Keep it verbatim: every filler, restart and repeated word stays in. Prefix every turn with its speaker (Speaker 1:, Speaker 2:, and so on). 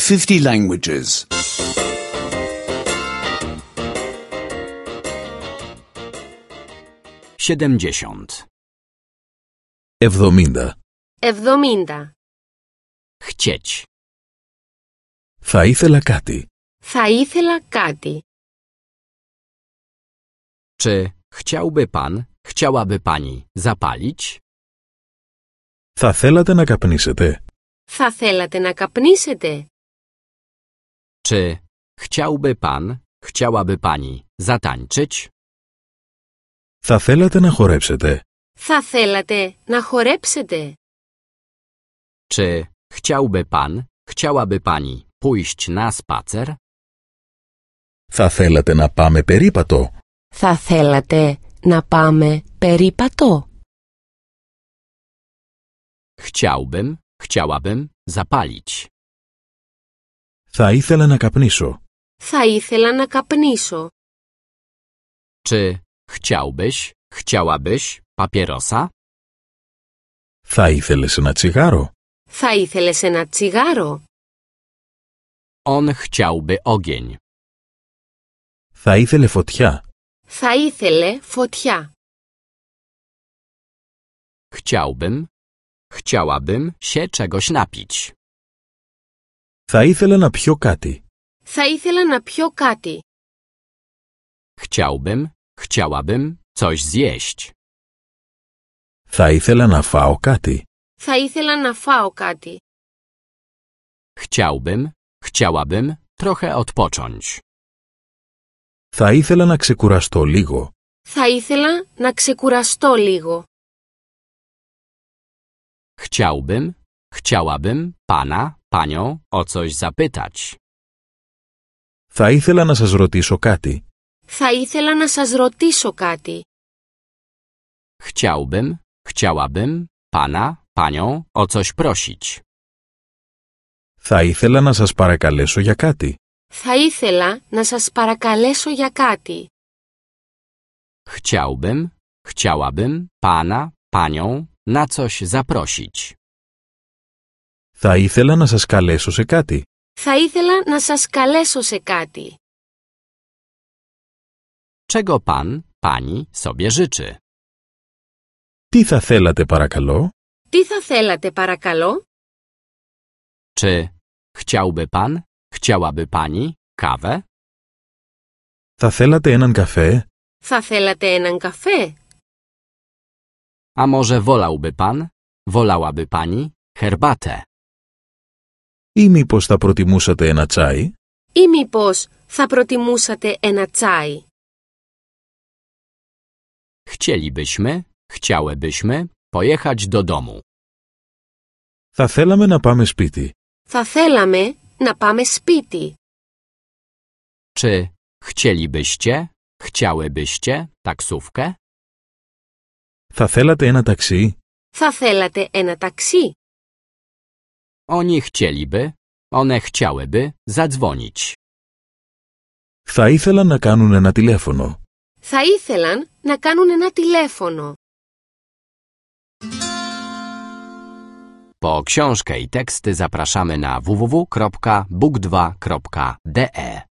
Speaker 1: fifty languages.
Speaker 2: siedemdziesiąt.
Speaker 3: εβδομήντα.
Speaker 4: εβδομήντα.
Speaker 2: Chcieć.
Speaker 3: Θα ήθελα κάτι.
Speaker 4: Θα ήθελα κάτι.
Speaker 2: Czy chciałby pan, chciałaby pani zapalić?
Speaker 3: Θα θέλατε να καπνίσετε.
Speaker 4: Θα θέλατε να καπνίσετε.
Speaker 2: Czy chciałby pan, chciałaby pani zatańczyć?
Speaker 3: Θα θέλατε να χορέψετε.
Speaker 4: Θα θέλατε να χορέψετε.
Speaker 2: Czy chciałby pan, chciałaby pani pójść na spacer?
Speaker 3: Θα θέλατε να πάμε περίπατο.
Speaker 4: Θα θέλατε να πάμε περίπατο.
Speaker 2: Chciałbym, chciałabym zapalić.
Speaker 3: Θα ήθελα να καπνίσω.
Speaker 4: Θα ήθελα να καπνίσω.
Speaker 2: Czy chciałbyś, chciałabyś papierosa?
Speaker 3: Θα ήθελες ένα τσιγάρο.
Speaker 4: Θα ήθελες ένα τσιγάρο.
Speaker 2: On chciałby ogień.
Speaker 3: Θα ήθελε φωτιά.
Speaker 4: Θα ήθελε φωτιά.
Speaker 2: Chciałbym, chciałabym się czegoś napić.
Speaker 3: Θα ήθελα να πιω κάτι.
Speaker 4: Θα ήθελα να πιω κάτι.
Speaker 2: Chciałbym, chciałabym coś zjeść.
Speaker 3: Θα ήθελα να φάω κάτι.
Speaker 4: Θα ήθελα να φάω κάτι.
Speaker 2: Chciałbym, chciałabym trochę odpocząć.
Speaker 3: Θα ήθελα να ξεκουραστώ λίγο.
Speaker 4: Θα ήθελα να ξεκουραστώ λίγο.
Speaker 2: Chciałbym, chciałabym pana, panią o coś zapytać.
Speaker 3: Θα ήθελα να σας ρωτήσω κάτι.
Speaker 4: Θα ήθελα να σας ρωτήσω κάτι.
Speaker 2: Chciałbym, chciałabym pana, panią o coś prosić.
Speaker 3: Θα ήθελα να σας παρακαλέσω για κάτι.
Speaker 4: Θα ήθελα να σας παρακαλέσω για κάτι.
Speaker 2: Chciałbym, chciałabym pana, panią na coś zaprosić.
Speaker 3: Θα ήθελα να σας καλέσω σε κάτι.
Speaker 4: Θα ήθελα να σας καλέσω σε κάτι.
Speaker 2: Czego pan, pani sobie życzy?
Speaker 3: Τι θα θέλατε παρακαλώ?
Speaker 4: Τι θα θέλατε παρακαλώ?
Speaker 2: Czy chciałby pan, chciałaby pani kawę?
Speaker 3: Θα θέλατε έναν καφέ?
Speaker 4: Θα θέλατε έναν καφέ?
Speaker 2: A może wolałby pan, wolałaby pani herbatę?
Speaker 3: Ή μήπως θα προτιμούσατε ένα τσάι?
Speaker 4: Ή μήπως θα προτιμούσατε ένα τσάι?
Speaker 2: Chcielibyśmy, chciałybyśmy pojechać do domu.
Speaker 3: Θα θέλαμε να πάμε σπίτι.
Speaker 4: Θα θέλαμε να πάμε σπίτι.
Speaker 2: Czy chcielibyście, chciałybyście taksówkę?
Speaker 3: Θα θέλατε ένα ταξί?
Speaker 4: Θα θέλατε ένα ταξί?
Speaker 2: Oni chcieliby, one chciałyby zadzwonić.
Speaker 3: Θα ήθελαν να κάνουν ένα τηλέφωνο.
Speaker 4: Θα ήθελαν να κάνουν ένα τηλέφωνο.
Speaker 2: Po książkę i teksty zapraszamy na w w w kropka book dwa kropka d e.